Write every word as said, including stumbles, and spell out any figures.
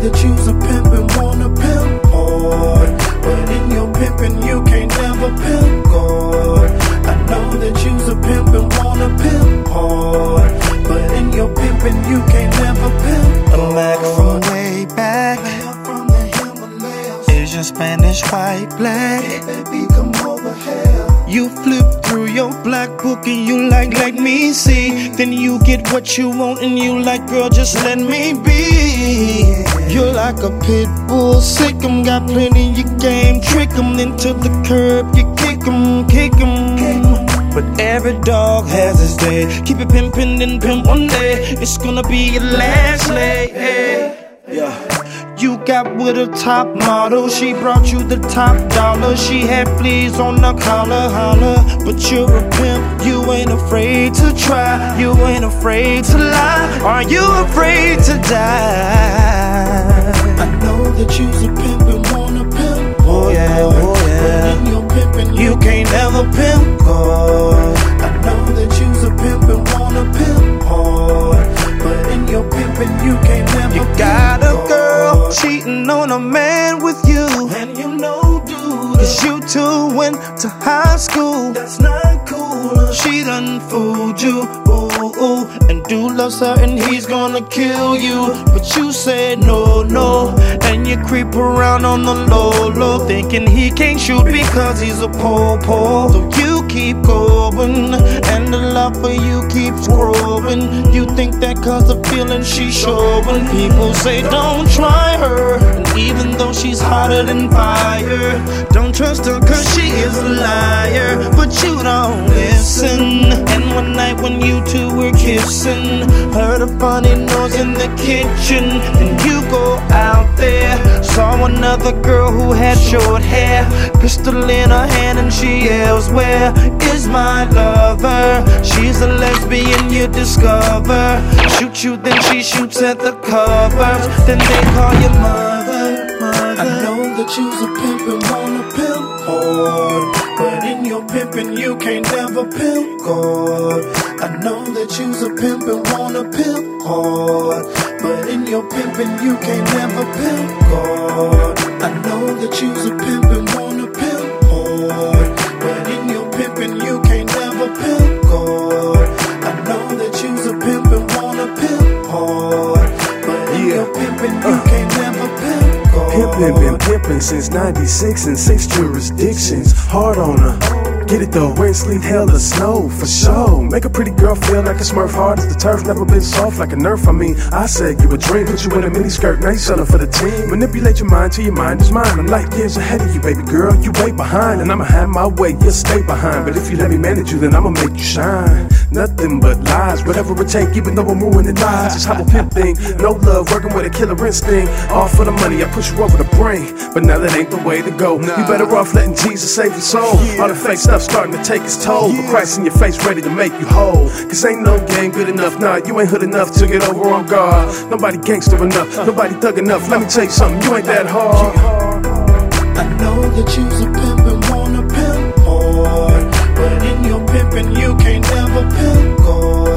that you's a pimp and wanna pimp hard, but in your pimpin' you can't never pimp God. I know that you's a pimp and wanna pimp hard, but in your pimpin' you can't never pimp God. I'm back from way back. From the Himalayas. Asian, Spanish, white, black. Hey baby, come over here. You flip through your black book and you like, let me see. Then you get what you want and you like, girl, just let me be. You're like a pit bull, sick 'em, got plenty of game. Trick 'em, then to the curb, you kick 'em, kick 'em. But every dog has his day. Keep it pimpin' and pimp one day. It's gonna be your last lay. Hey. Yeah. You got with a top model, she brought you the top dollar. She had fleas on the collar, holler. But you're a pimp, you ain't afraid to try. You ain't afraid to lie. Are you afraid to die? I know that you's a pimp and wanna pimp. Oh yeah, oh yeah. But in your pimpin' You can't never pimp God. I know that you's a pimp and wanna pimp hard, but in your pimpin' you can't never You pimp got a God. girl cheating on a man with you, And you know, dude, cause you two went to high school. that's not cool. She done fooled you, ooh, ooh. And dude loves her and he's gonna kill you. But you said no, no. And you creep around on the low, low, thinking he can't shoot because he's a po-po. So you keep going, and the love for you keeps growing. You think that cause the feeling she's showing. People say don't try her, and even though she's hotter than fire, don't trust her cause she is a liar. But you don't listen. And one night when you two were kissing, heard a funny noise in the kitchen. Then you go out there, saw another girl who had short hair, pistol in her hand and she yells, where is my lover? She's a lesbian you discover. Shoot you, then she shoots at the covers. Then they call you mother, mother. I know that you's a pimp and wanna pimp hard, but in your pimpin' you can't never pimp God. I know that you's a pimp and wanna pimp hard, but in your pimpin' you can't never pimp God. I know that you's a pimp and wanna pimp hard, but in your pimpin' you can't never pimp God. I know that you's a pimp and wanna pimp hard, but in Yeah. your pimpin' you can't never pimp God. Pimpin', been pimpin' since ninety-six in six jurisdictions. Hard on her. Get it though, rain, sleet, hail, or snow, for sure. Make a pretty girl feel like a smurf, hard as the turf, never been soft like a nerf. I mean, I said you a dream, put you in a mini skirt, now you selling for the team. Manipulate your mind till your mind is mine. I'm light years ahead of you, baby girl, you way behind. And I'ma have my way, you'll stay behind. But if you let me manage you, then I'ma make you shine. Nothing but lies, whatever it take, even though I'm ruining lives. It's how a pimp thing, no love, working with a killer instinct. All for the money, I push you over the brain. But now that ain't the way to go. You better off letting Jesus save your soul. All the fake stuff starting to take its toll, but Christ in your face ready to make you whole. Cause ain't no game good enough, nah, you ain't hood enough to get over on God. Nobody gangster enough, nobody thug enough. Let me tell you something, you ain't that hard. I know that you's a pimp and wanna pimp hard, but in your pimpin' you can't never pimp God.